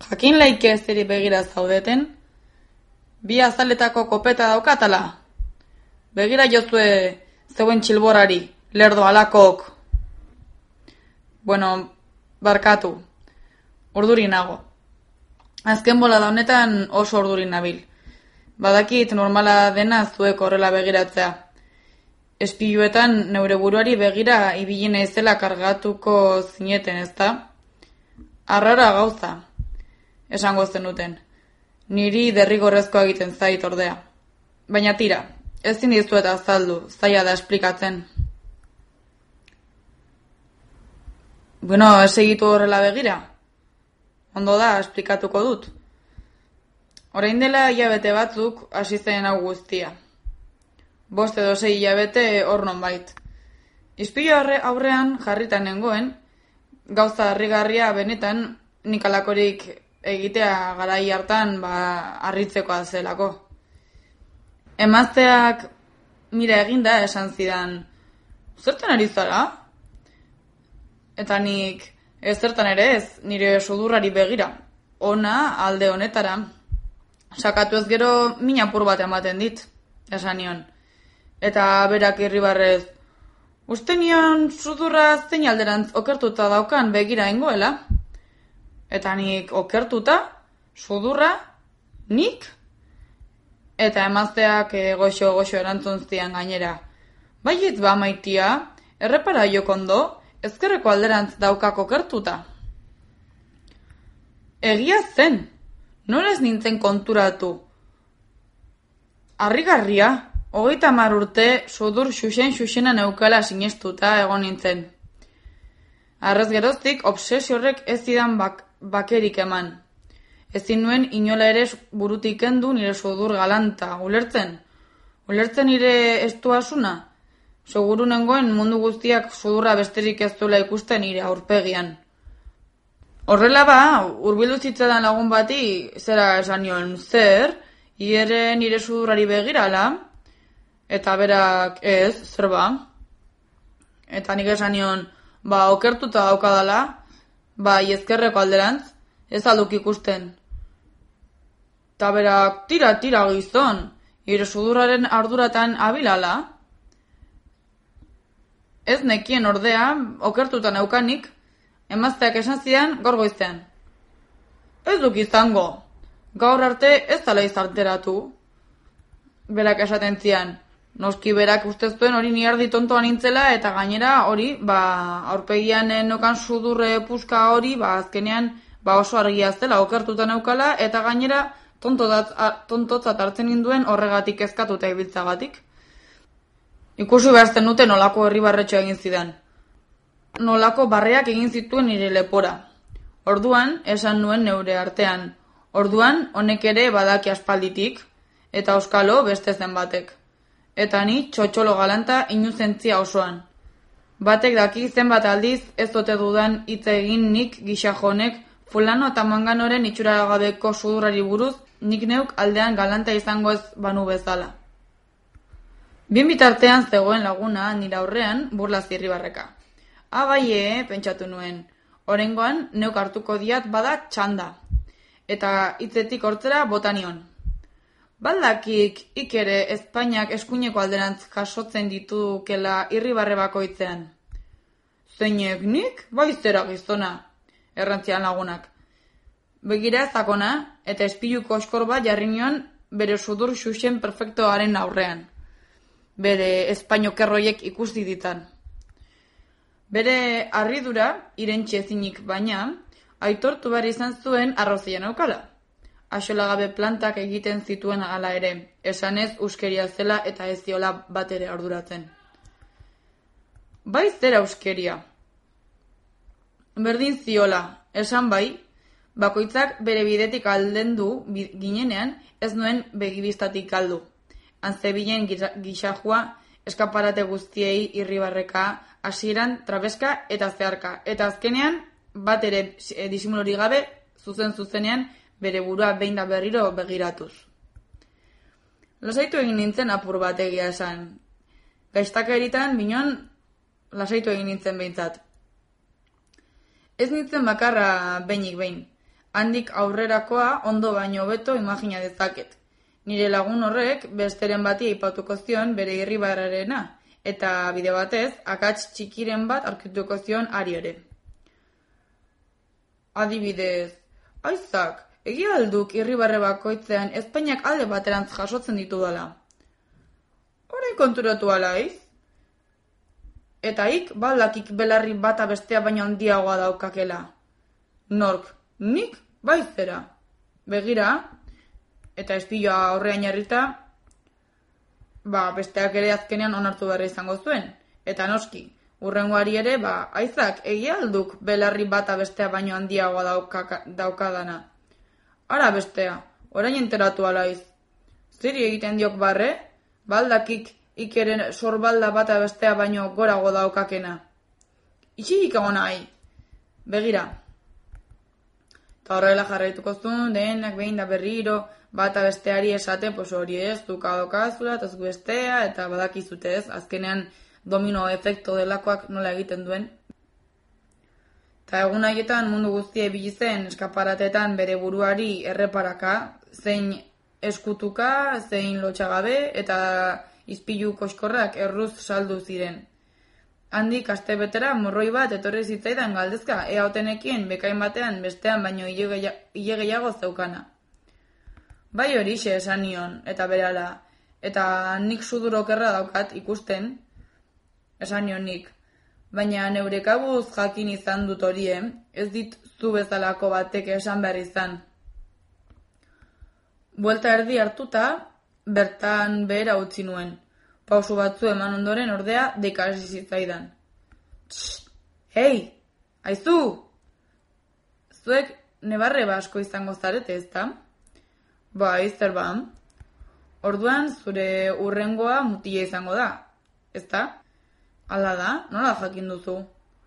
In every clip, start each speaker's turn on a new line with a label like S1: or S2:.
S1: Jakin laike zeri begira zaudeten, bi azaletako kopeta daukatala. Begira jozue zeuen txilborari, lerdo alakok. Bueno, barkatu, urduri nago. Azken bolada honetan oso urduri nabil. Badakit normala dena zuek horrela begiratzea. Espiluetan neure buruari begira ibili naizela kargatuko zineten, ezta? Arrara gauza, esango zenuten. Niri derrigorrezkoa egiten zait ordea. Baina tira, ezin dizuet azaldu, zaila da esplikatzen. Bueno, ez egitu horrela begira. Ondo da, esplikatuko dut. Orain dela hilabete batzuk hasi zen hau guztia. 5 edo 6 hilabete hor nonbait. Ispilu aurrean jarritan nengoen, gauza harrigarria benetan nik alakorik egitea garai hartan harritzekoa zelako. Emazteak mira eginda esan zidan, zertan ari zara? Eta nik ezertan ere ez, nire sudurrari begira, ona alde honetara. Sakatu ez gero min apur bat ematen dit, esan nion. Eta berak irribarrez, uste nion sudurra zein alderantz okertuta daukan begira ingoela. Eta nik okertuta, sudurra, nik? Eta emazteak goxo erantzun zian gainera. Baiet ba maitia, errepara jokondo, ezkerreko alderantz daukak okertuta. Egia zen, nola ez nintzen konturatu. Harrigarria, 30 urte sudur xuxena neukala sinestuta egon nintzen. Arrez geroztik, obsesio horrek ez zidan bakerik eman. Ezin nuen inola ere burutik kendu nire sudur galanta, ulertzen? Ulertzen nire estuasuna? Seguru nengoen mundu guztiak sudurra besterik ez duela ikusten nire aurpegian. Horrela hurbildu zitzadan lagun bati, zera esan nion, zer, ere nire sudurrari begirala, eta berak ez, zer ba. Eta nik esan nion, okertuta daukadala, ezkerreko alderantz, ez alduk ikusten. Eta berak, tira gizon, nire sudurraren arduratan abilala. Ez nekien ordea, okertuta neukanik, emazteak esan zidan gaur goizean. Ez duk izango, gaur arte ez dala izarteratu. Berak esaten zian, noski berak usteztuen hori ni erdi tontoa nintzela eta gainera hori, aurpegian nokan sudurre puska hori, azkenean oso argia zela okertuta neukala eta gainera tontotzat hartzen ninduen horregatik ezkatuta ibiltzagatik. Ikusi behazten dute nolako herribarretxo egin zidan. Nolako barreak egin zituen nire lepora. Orduan, esan nuen neure artean. Orduan, honek ere badaki aspalditik, eta auskalo beste zenbatek. Eta ni txotxolo galanta inuzentzia osoan. Batek daki zenbat aldiz ez ote dudan hitz egin nik gixajonek fulano eta manganoren itxuragabeko sudurrari buruz nik neuk aldean galanta izango ez banu bezala. Bien bitartean zegoen laguna nire aurrean burla zirribarreka. Baie, pentsatu nuen, oraingoan neuk hartuko diat bada txanda. Eta hitzetik hortzera botanion. Baldakik ikere Espainiak eskuineko alderantz jasotzen ditukela irribarre bakoitzean. Zeinek nik? Baizera gizona, errantzian lagunak. Begira ezakona eta espiluko oskor bat jarri nion bere sudur xuxen perfektoaren aurrean. Bere espainokerroiek ikusi ditan. Bere harridura, irentsi ezinik baina, aitortu behar izan zuen arrozian aukala. Axolagabe plantak egiten zituen hala ere, esanez uskeria zela eta ez ziola bat ere arduratzen. Bai zera uskeria. Berdin ziola, esan bai, bakoitzak bere bidetik aldendu ginenean ez nuen begibistatik aldu. Antzebilen gixajua eskaparate guztiei irribarreka, hasieran trabeska eta zeharka. Eta azkenean, bat ere disimulori gabe, zuzenean, bere burua behin da berriro begiratuz. Lasaitu egin nintzen apur bat egia esan. Gaiztaka eritan, binon, lasaitu egin nintzen behintzat. Ez nintzen bakarra behinik behin. Handik aurrerakoa ondo baino hobeto imagina dezaket. Nire lagun horrek besteren bati aipatuko zion bere irribarrarena, eta bide batez, akats txikiren bat aurkituko zion hari ere. Adibidez, aizak, egia alduk irribarre bakoitzean ezpainak alde baterantz jasotzen ditudala. Orain konturatu alaiz? Eta ik baldakik belarri bata bestea baino handiagoa daukakela. Nork, nik baizera. Begira, eta espiloa horrean jarrita, besteak ere azkenean onartu beharra izango zuen. Eta noski, urrengoari ere, aizak, egia alduk belarri bata bestea baino handiagoa daukadana. Ara bestea, orain enteratu alaiz. Ziri egiten diok barre, baldakik ikeren sorbalda bata bestea baino gorago daukakena. Itxirik egon nahi. Begira. Eta horrela jarraituko zuen, denak behin da berriro, bata besteari esate, hori ez, dukadokazula, eta zu bestea, eta badakizute ez, azkenean domino efekto delakoak nola egiten duen. Eta egun haietan mundu guztia ibili zen eskaparatetan bere buruari erreparaka, zein eskutuka, zein lotxagabe, eta izpilu koskorrak erruz saldu ziren. Handik astebetera morroi bat etorri zitzaidan galdezka, ea otenekien bekain batean bestean baino hile gehiago zeukana. Bai horixe esan nion, eta berala, eta nik sudurokerra daukat ikusten, esan nion nik. Baina neure kabuz jakin izan dut horie, ez dit zu bezalako batek esan behar izan. Buelta erdi hartuta, bertan behera utzi nuen. Pausu batzu eman ondoren ordea dekasi zitzaidan. Hei, aizu! Zuek nebarre basko izango zarete, ezta? Bai, zer ba? Orduan zure urrengoa mutila izango da, ezta? Hala da, nola jakin duzu?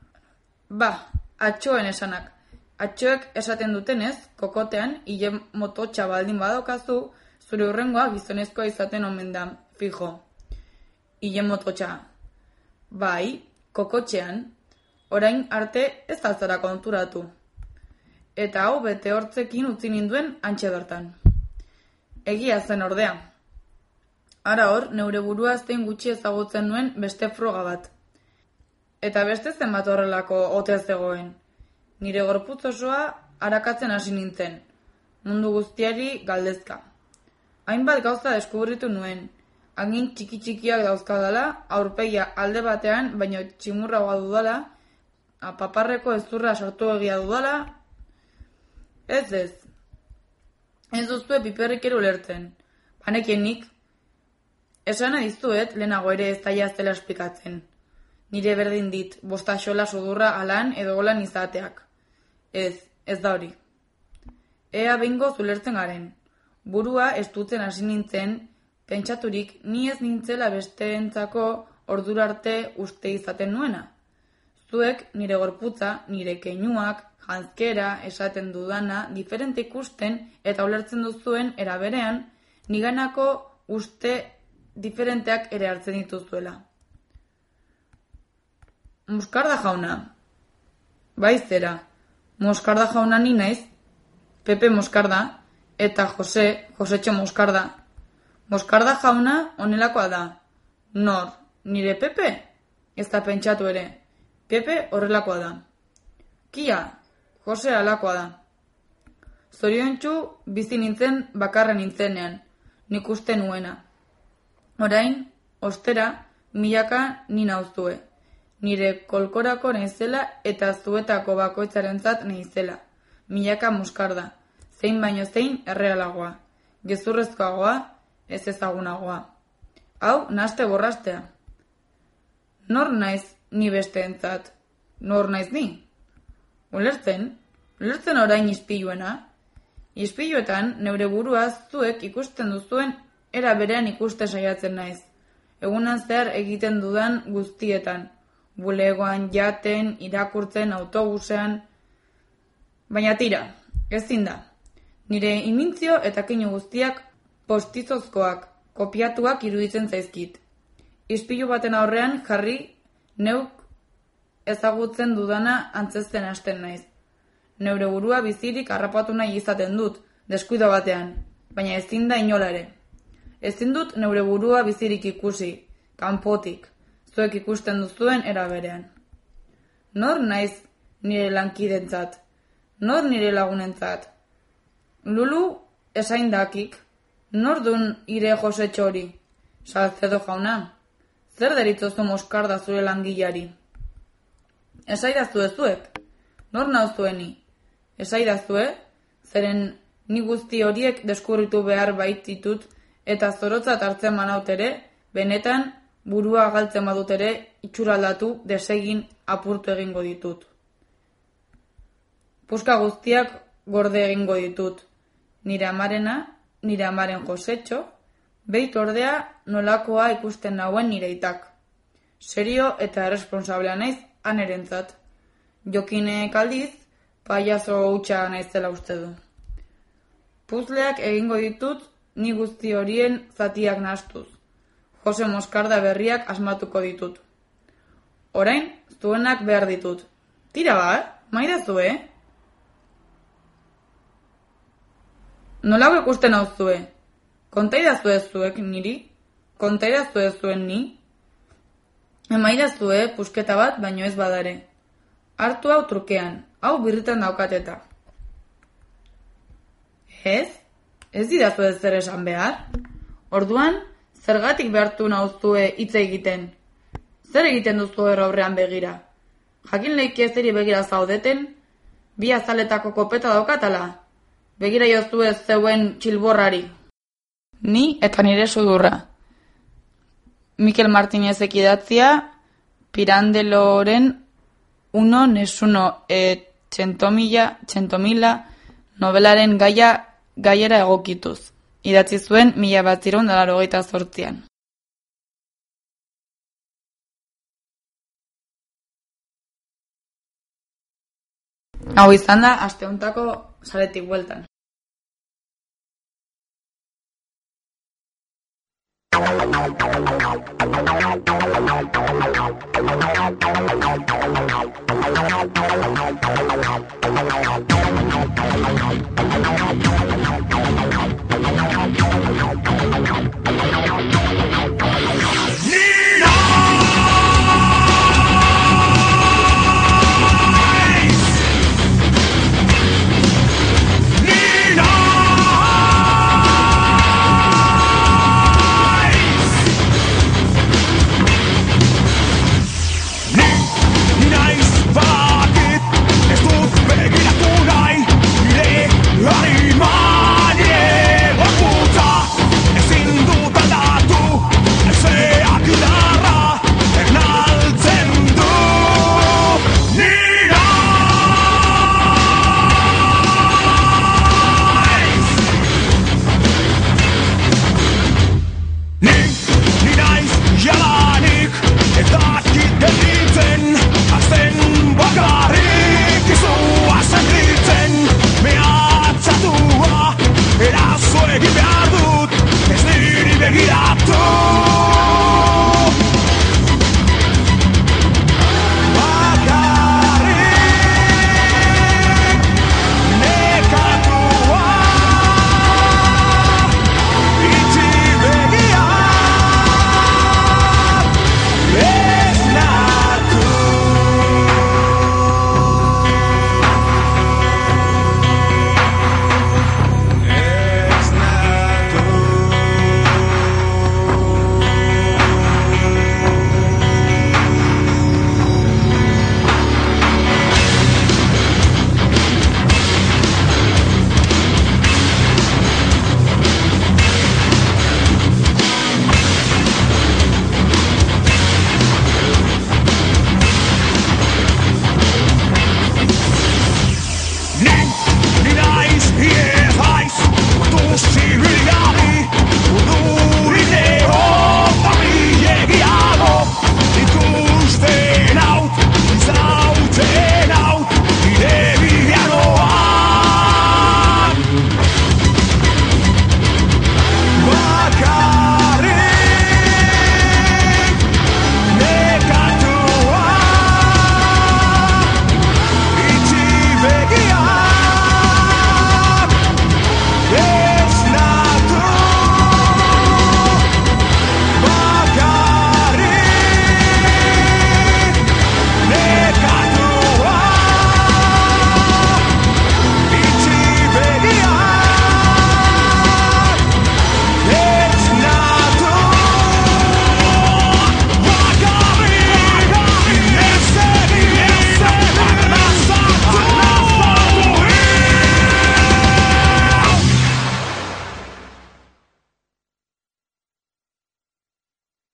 S1: Atxoen esanak. Atxoek esaten dutenez, kokotean, hile mototxa baldin badaukazu, zure urrengoa gizonezkoa izaten omen da, fijo. Hile mototxa. Bai, kokotxean, orain arte ez altzara konturatu. Eta hau bete hortzekin utzi ninduen antxe bertan. Egia zen ordea. Ara hor, neure burua zein gutxi ezagutzen nuen beste froga bat. Eta beste zenbat horrelako ote zegoen. Nire gorputz osoa arakatzen hasi nintzen. Mundu guztiari galdezka. Hainbat gauza deskubritu nuen. Hagin txiki-txikiak dauzkadala, aurpegia alde batean, baino tximurragoa dudala, paparreko ezurra sartu egia dudala. Ez. Ez duzue piperrikero ulertzen. Banekien nik. Esan adizuet, lehenago ere ez daia zela esplikatzen. Nire berdin dit, bostaxola sudurra alan edo golan izateak. Ez da hori. Ea bingo zulertzen garen. Burua estutzen hasi nintzen, pentsaturik ni ez nintzela besteentzako ordura arte uste izaten nuena. Zuek nire gorputza, nire keinuak, janzkera, esaten dudana, diferente ikusten eta ulertzen duzuen eraberean, niganako uste diferenteak ere hartzen dituzuela. Moskarda jauna. Baizera, Moskarda jauna ni naiz, Pepe Moskarda, eta Josetxo Moskarda. Moskarda jauna honelakoa da. Nor, nire Pepe? Ez da pentsatu ere. Pepe horrelakoa da. Kia, Jose alakoa da. Zoriontsu bizi nintzen bakarra nintzenean, nik uste nuena. Orain, ostera, milaka ni nauzue. Nire kolkorako naizela eta zuetako bakoitzarentzat naizela. Milaka Moskarda, zein baino zein errealagoa. Gezurrezkoagoa, ez ezagunagoa. Hau, nahaste borrastea. Nor naiz ni besteentzat? Nor naiz ni? Ulertzen orain ispiluena? Ispiluetan, neure buruaz zuek ikusten duzuen era berean ikuste saiatzen naiz. Egunan zehar egiten dudan guztietan. Bulegoan, jaten, irakurtzen, autobusean. Baina tira, ezin da. Nire imintzio eta keinu guztiak postizozkoak, kopiatuak iruditzen zaizkit. Ispilu baten aurrean jarri neuk ezagutzen dudana antzesten hasten naiz. neure burua bizirik harrapatu nahi izaten dut, deskuido batean, baina ezin da inola ere. Ezin dut neure burua bizirik ikusi, kanpotik, zuek ikusten duzuen era berean. Nor naiz nire lankidentzat, nor nire lagunentzat. Lulu esaindakik, nor dun ire Josetxo hori, Salcedo jauna, zer deritzozu moskarda zure langilari? Esaidazue zuek, nor nauzueni? Esaidazue, zeren ni guzti horiek deskurritu behar baititut eta zorotzat hartzen manaut ere, benetan burua galtzen badut ere itxuraldatu desegin apurtu egingo ditut. Puska guztiak gorde egingo ditut, nire amarena, nire amaren Josetxo, beit ordea nolakoa ikusten nauen nire aitak. Serio eta erresponsablea naiz anerentzat. Jokinek aldiz, paiazo hutsa naizela uste du. Puzleak egingo ditut ni guzti horien zatiak nahastuz. Jose Moskarda berriak asmatuko ditut. Orain, zuenak behar ditut. Tira ba, maidazue? Nola ikusten hau zue? Kontaidazue zuek niri? Kontaidazue zuen ni? Emaidazue pusketa bat baino ez badare. Hartu hau trukean, hau birritan daukateta. Ez? Ez didazu ez zer esan behar? Orduan, zergatik behartu nauzue hitz egiten? Zer egiten duzu aurrean begira? Jakin leiki ezeri begira zaudeten? Bi azaletako kopeta daukatala? Begira jozu ez zeuen txilborrari. Ni eta nire sudurra. Mikel Martinezek idatzia, Pirandeloren uno nesuno txentomila novelaren gaiera egokituz. Idatzi zuen 1988an. Hau izan da, aste hontako saretik bueltan.